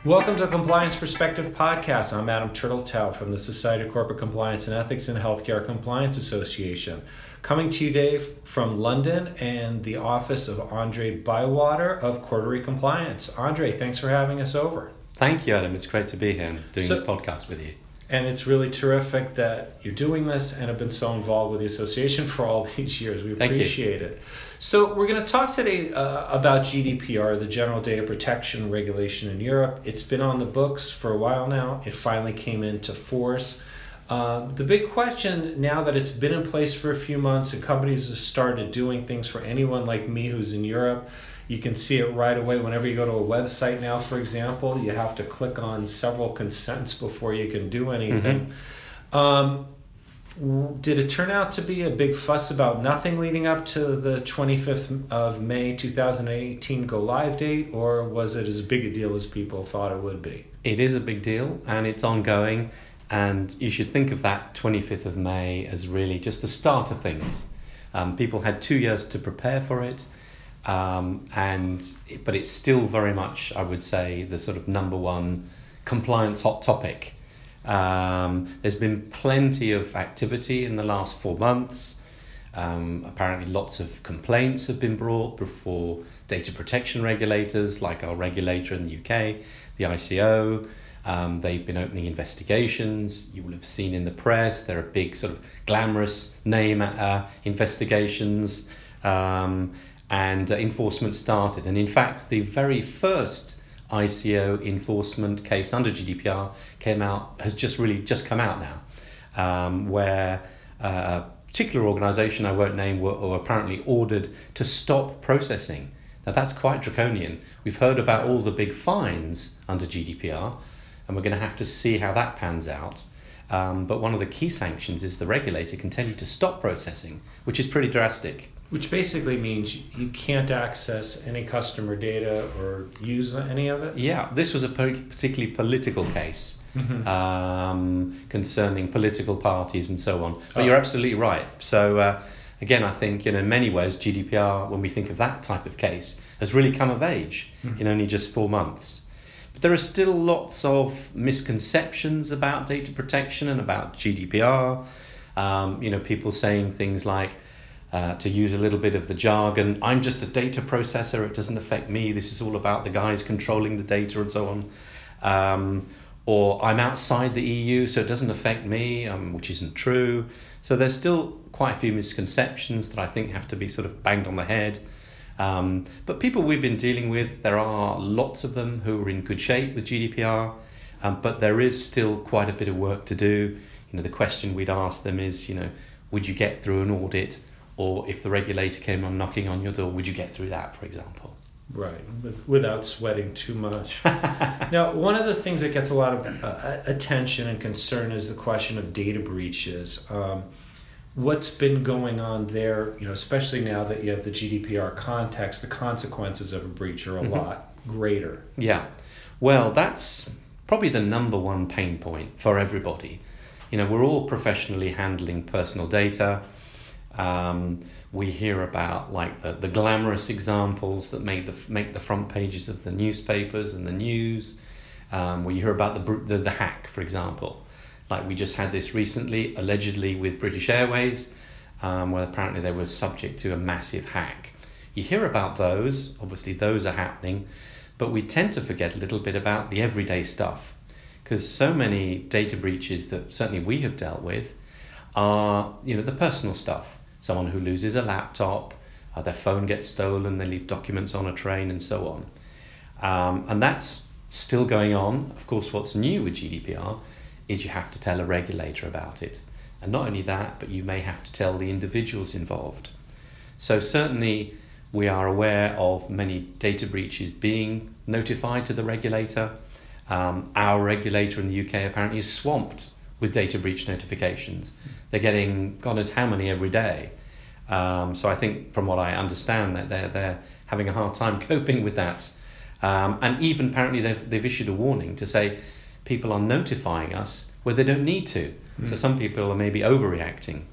Welcome to Compliance Perspective Podcast. I'm Adam Turteltaub from the Society of Corporate Compliance and Ethics and Healthcare Compliance Association. Coming to you today from London and the office of Andre Bywater of Cordery Compliance. Andre, thanks for having us over. Thank you, Adam. It's great to be here and doing this podcast with you. And it's really terrific that you're doing this and have been so involved with the association for all these years. We appreciate it. So we're going to talk today about GDPR, the General Data Protection Regulation in Europe. It's been on the books for a while now. It finally came into force. The big question now that it's been in place for a few months and companies have started doing things for anyone like me who's in Europe, you can see it right away. Whenever you go to a website now, for example, you have to click on several consents before you can do anything. Did it turn out to be a big fuss about nothing leading up to the 25th of May 2018 go live date, or was it as big a deal as people thought it would be? It is a big deal and it's ongoing, and you should think of that 25th of May as really just the start of things. People had 2 years to prepare for it. But it's still very much, I would say, the sort of number one compliance hot topic. There's been plenty of activity in the last 4 months. Apparently lots of complaints have been brought before data protection regulators, like our regulator in the UK, the ICO. They've been opening investigations. You will have seen in the press, there are big sort of glamorous name investigations. And enforcement started. And in fact, the very first ICO enforcement case under GDPR has just come out now, where a particular organisation I won't name were apparently ordered to stop processing. Now that's quite draconian. We've heard about all the big fines under GDPR, and we're going to have to see how that pans out. But one of the key sanctions is the regulator can tell you to stop processing, which is pretty drastic. Which basically means you can't access any customer data or use any of it? Yeah, this was a particularly political case concerning political parties and so on. But you're absolutely right. So again, I think in many ways GDPR, when we think of that type of case, has really come of age in only just 4 months. But there are still lots of misconceptions about data protection and about GDPR. People saying things like, to use a little bit of the jargon, I'm just a data processor, it doesn't affect me, this is all about the guys controlling the data and so on. Or I'm outside the EU, so it doesn't affect me, which isn't true. So there's still quite a few misconceptions that I think have to be sort of banged on the head. But people we've been dealing with, there are lots of them who are in good shape with GDPR, but there is still quite a bit of work to do. The question we'd ask them is, would you get through an audit? Or if the regulator came on knocking on your door, would you get through that, for example? Right, without sweating too much. Now, one of the things that gets a lot of attention and concern is the question of data breaches. What's been going on there, especially now that you have the GDPR context, the consequences of a breach are a lot greater. Yeah, well, that's probably the number one pain point for everybody. We're all professionally handling personal data. We hear about the glamorous examples that make the front pages of the newspapers and the news. We hear about the hack, for example. Like we just had this recently, allegedly with British Airways, where apparently they were subject to a massive hack. You hear about those, obviously those are happening, but we tend to forget a little bit about the everyday stuff, because so many data breaches that certainly we have dealt with are, the personal stuff. Someone who loses a laptop, their phone gets stolen, they leave documents on a train and so on. And that's still going on. Of course, what's new with GDPR is you have to tell a regulator about it. And not only that, but you may have to tell the individuals involved. So certainly we are aware of many data breaches being notified to the regulator. Our regulator in the UK apparently is swamped with data breach notifications. They're getting God knows how many every day. So I think from what I understand that they're having a hard time coping with that. And even apparently they've issued a warning to say people are notifying us where they don't need to. So some people are maybe overreacting.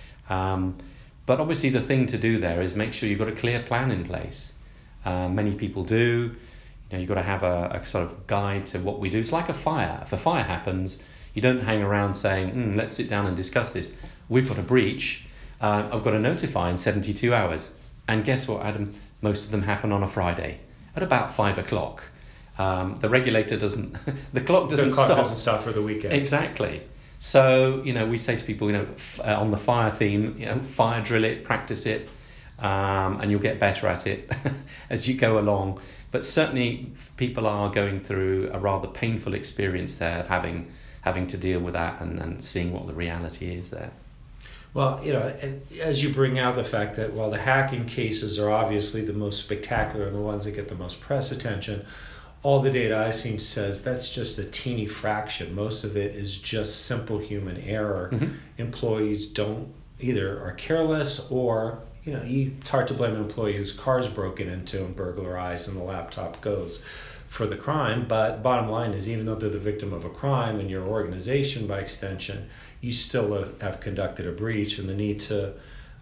But obviously the thing to do there is make sure you've got a clear plan in place. Many people do. You've got to have a sort of guide to what we do. It's like a fire. If a fire happens, you don't hang around saying, let's sit down and discuss this. We've got a breach. I've got to notify in 72 hours. And guess what, Adam? Most of them happen on a Friday at about 5 o'clock. The regulator doesn't, the clock doesn't stop. The clock doesn't stop for the weekend. Exactly. So, we say to people, on the fire theme, fire drill it, practice it, and you'll get better at it as you go along. But certainly people are going through a rather painful experience there of having to deal with that and seeing what the reality is there. Well, as you bring out the fact that while the hacking cases are obviously the most spectacular and the ones that get the most press attention, all the data I've seen says that's just a teeny fraction. Most of it is just simple human error. Mm-hmm. Employees either are careless or it's hard to blame an employee whose car's broken into and burglarized and the laptop goes for the crime. But bottom line is, even though they're the victim of a crime and your organization by extension, you still have conducted a breach, and the need to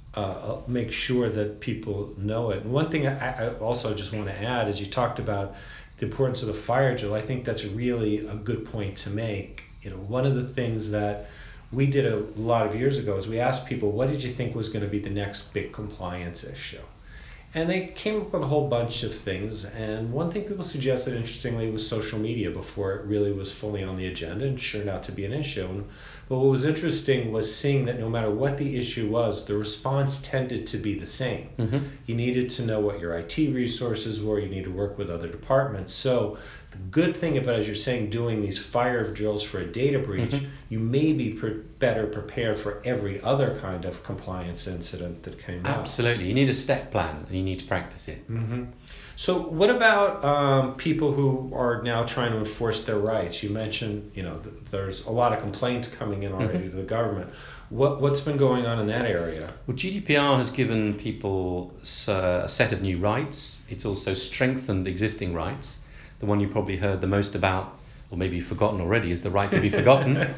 make sure that people know it. And one thing I also just want to add is you talked about the importance of the fire drill. I think that's really a good point to make. One of the things that we did a lot of years ago is we asked people, what did you think was going to be the next big compliance issue? And they came up with a whole bunch of things. And one thing people suggested, interestingly, was social media before it really was fully on the agenda and turned out to be an issue. But what was interesting was seeing that no matter what the issue was, the response tended to be the same. Mm-hmm. You needed to know what your IT resources were. You needed to work with other departments. So the good thing about, as you're saying, doing these fire drills for a data breach, mm-hmm. you may be better prepared for every other kind of compliance incident that came up. Absolutely. You need a step plan and you need to practice it. Mm-hmm. So what about people who are now trying to enforce their rights? You mentioned, there's a lot of complaints coming in already mm-hmm. to the government. What's been going on in that area? Well, GDPR has given people a set of new rights. It's also strengthened existing rights. The one you probably heard the most about, or maybe you've forgotten already, is the right to be forgotten.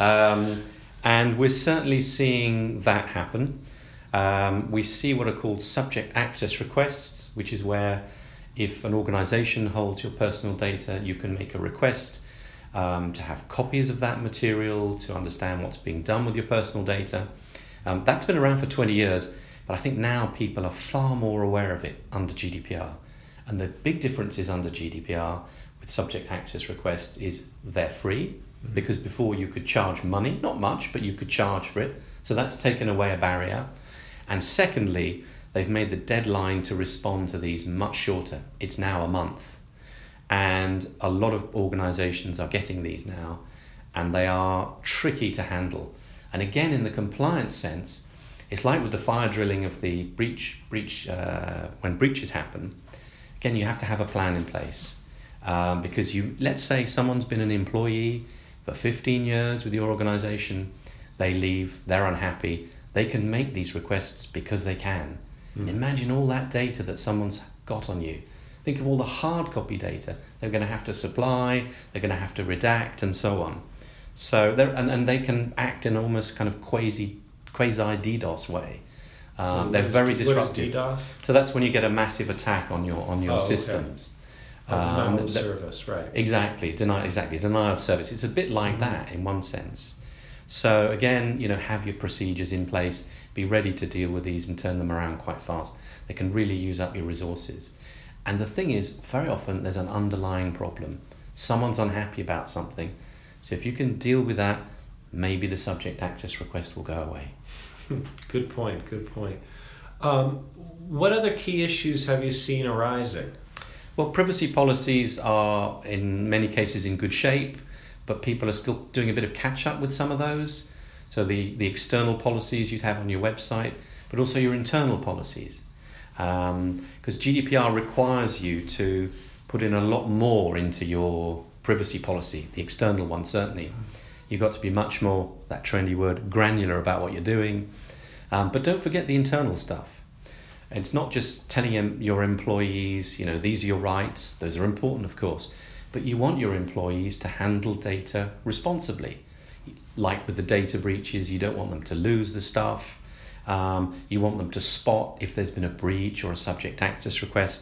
And we're certainly seeing that happen. We see what are called subject access requests, which is where if an organization holds your personal data, you can make a request to have copies of that material, to understand what's being done with your personal data. That's been around for 20 years, but I think now people are far more aware of it under GDPR. And the big difference is under GDPR with subject access requests is they're free, mm-hmm. because before you could charge money, not much, but you could charge for it. So that's taken away a barrier. And secondly, they've made the deadline to respond to these much shorter. It's now a month. And a lot of organizations are getting these now, and they are tricky to handle. And again, in the compliance sense, it's like with the fire drilling of the breach when breaches happen. Again, you have to have a plan in place, because let's say someone's been an employee for 15 years with your organization, they leave, they're unhappy, they can make these requests because they can. Imagine all that data that someone's got on you. Think of all the hard copy data they're going to have to supply, they're going to have to redact, and so on. So and they can act in almost kind of quasi DDoS way. They're very disruptive. What is DDoS? So that's when you get a massive attack on your systems. Denial of service, right? Exactly, denial of service. It's a bit like mm-hmm. that in one sense. So again, have your procedures in place, be ready to deal with these and turn them around quite fast. They can really use up your resources. And the thing is, very often there's an underlying problem. Someone's unhappy about something. So if you can deal with that, maybe the subject access request will go away. Good point. What other key issues have you seen arising? Well, privacy policies are in many cases in good shape, but people are still doing a bit of catch up with some of those. So the external policies you'd have on your website, but also your internal policies. Because GDPR requires you to put in a lot more into your privacy policy, the external one certainly. You've got to be much more, that trendy word, granular about what you're doing. But don't forget the internal stuff. It's not just telling your employees, these are your rights. Those are important, of course. But you want your employees to handle data responsibly. Like with the data breaches, you don't want them to lose the stuff. You want them to spot if there's been a breach or a subject access request.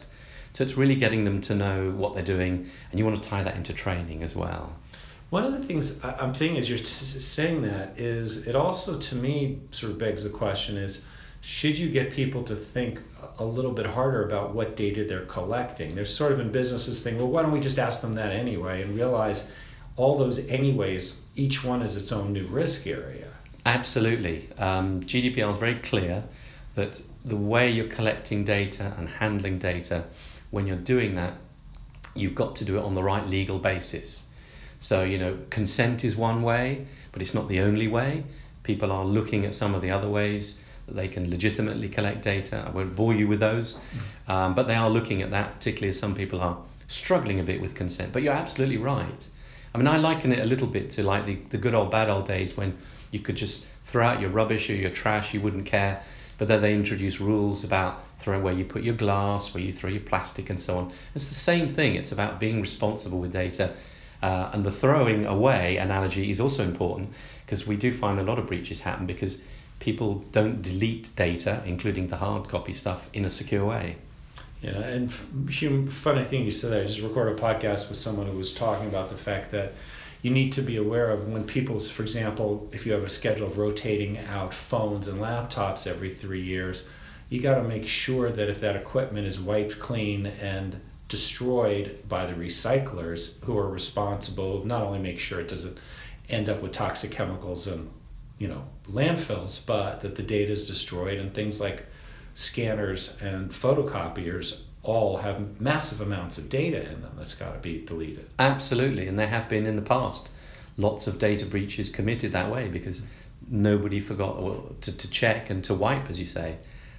So it's really getting them to know what they're doing, and you want to tie that into training as well. One of the things I'm thinking as you're saying that is, it also to me sort of begs the question is, should you get people to think a little bit harder about what data they're collecting? There's sort of in business this thing, well, why don't we just ask them that anyway, and realize all those anyways, each one is its own new risk area. Absolutely. GDPR is very clear that the way you're collecting data and handling data, when you're doing that, you've got to do it on the right legal basis. So, consent is one way, but it's not the only way. People are looking at some of the other ways that they can legitimately collect data. I won't bore you with those, but they are looking at that, particularly as some people are struggling a bit with consent. But you're absolutely right. I mean, I liken it a little bit to like the good old bad old days when you could just throw out your rubbish or your trash, you wouldn't care. But then they introduced rules about throwing where you put your glass, where you throw your plastic and so on. It's the same thing. It's about being responsible with data. And the throwing away analogy is also important, because we do find a lot of breaches happen because people don't delete data, including the hard copy stuff, in a secure way. And funny thing you said there, I just recorded a podcast with someone who was talking about the fact that you need to be aware of when people, for example, if you have a schedule of rotating out phones and laptops every 3 years, you got to make sure that if that equipment is wiped clean and destroyed by the recyclers who are responsible, not only make sure it doesn't end up with toxic chemicals and landfills, but that the data is destroyed, and things like scanners and photocopiers all have massive amounts of data in them that's got to be deleted. Absolutely, and there have been in the past lots of data breaches committed that way because nobody forgot to check and to wipe, as you say.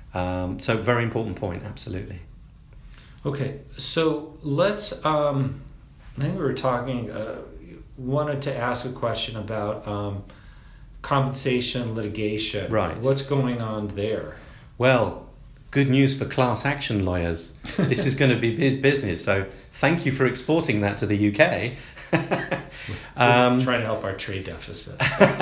So very important point, absolutely. Okay, so let's, I think we were talking, wanted to ask a question about compensation litigation. Right. What's going on there? Well, good news for class action lawyers. This is going to be business, so thank you for exporting that to the UK. We're trying to help our trade deficit.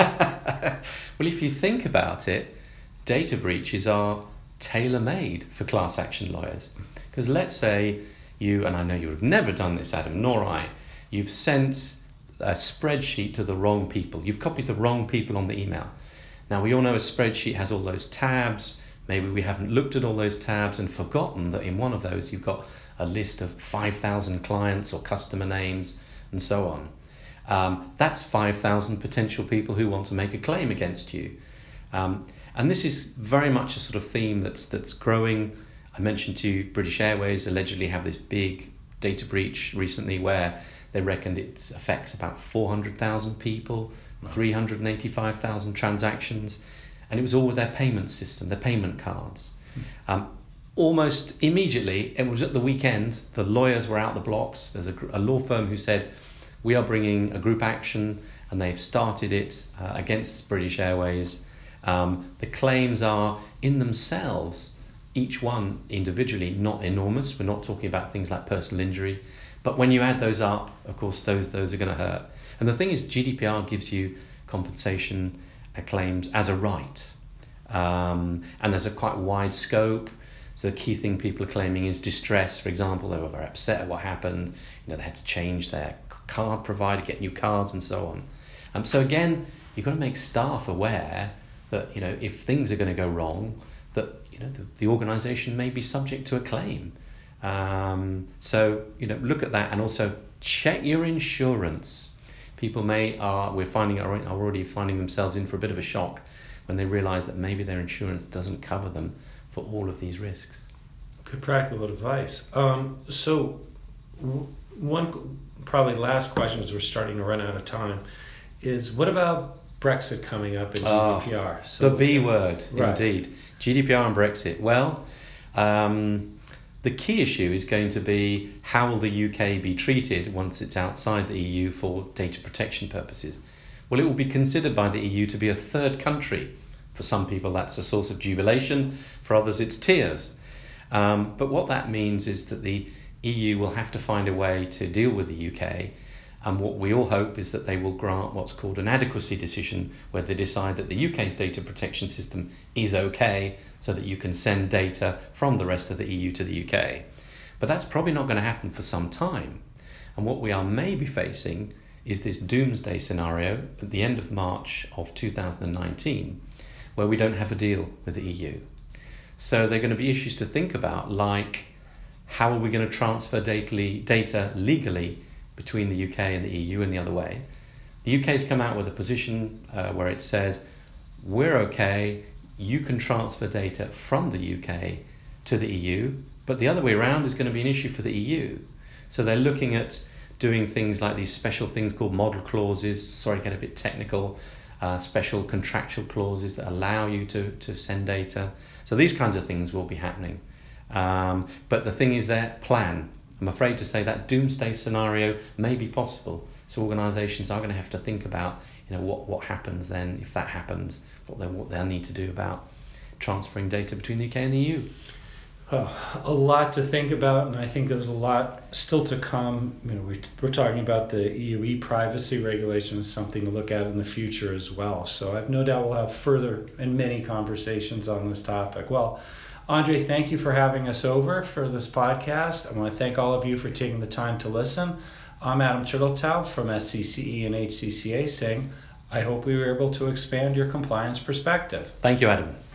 Well, if you think about it, data breaches are tailor-made for class action lawyers. Because let's say you, and I know you have never done this, Adam, nor I, you've sent a spreadsheet to the wrong people. You've copied the wrong people on the email. Now, we all know a spreadsheet has all those tabs. Maybe we haven't looked at all those tabs and forgotten that in one of those you've got a list of 5,000 clients or customer names and so on. That's 5,000 potential people who want to make a claim against you. And this is very much a sort of theme that's growing. I mentioned to you, British Airways allegedly have this big data breach recently where they reckoned it affects about 400,000 people, 385,000 transactions, and it was all with their payment system, their payment cards. Almost immediately, it was at the weekend, the lawyers were out the blocks. There's a law firm who said, we are bringing a group action, and they've started it against British Airways. The claims are in themselves, each one individually, not enormous. We're not talking about things like personal injury. But when you add those up, of course, those are going to hurt. And the thing is, GDPR gives you compensation claims as a right. And there's a quite wide scope. So the key thing people are claiming is distress. For example, they were very upset at what happened. They had to change their card provider, get new cards and so on. So again, you've got to make staff aware that, if things are going to go wrong, that, the organisation may be subject to a claim. So, look at that, and also check your insurance. People are already finding themselves in for a bit of a shock when they realise that maybe their insurance doesn't cover them for all of these risks. Good practical advice. So one probably last question, as we're starting to run out of time, is what about Brexit coming up in GDPR? So the B word, right. Indeed. GDPR and Brexit. Well, the key issue is going to be how will the UK be treated once it's outside the EU for data protection purposes? Well, it will be considered by the EU to be a third country. For some people, that's a source of jubilation. For others, it's tears. But what that means is that the EU will have to find a way to deal with the UK. And what we all hope is that they will grant what's called an adequacy decision, where they decide that the UK's data protection system is okay, so that you can send data from the rest of the EU to the UK. But that's probably not going to happen for some time. And what we are maybe facing is this doomsday scenario at the end of March of 2019, where we don't have a deal with the EU. So there are going to be issues to think about, like how are we going to transfer data legally between the UK and the EU and the other way. The UK has come out with a position where it says, we're okay, you can transfer data from the UK to the EU, but the other way around is going to be an issue for the EU. So they're looking at doing things like these special things called model clauses, sorry to get a bit technical, special contractual clauses that allow you to send data. So these kinds of things will be happening. But the thing is their plan. I'm afraid to say that doomsday scenario may be possible. So organisations are going to have to think about, what happens then if that happens, what they'll need to do about transferring data between the UK and the EU. A lot to think about, and I think there's a lot still to come. We're talking about the EU e-privacy regulation as something to look at in the future as well. So I've no doubt we'll have further and many conversations on this topic. Well, Andre, thank you for having us over for this podcast. I want to thank all of you for taking the time to listen. I'm Adam Turteltaub from SCCE and HCCA saying, I hope we were able to expand your compliance perspective. Thank you, Adam.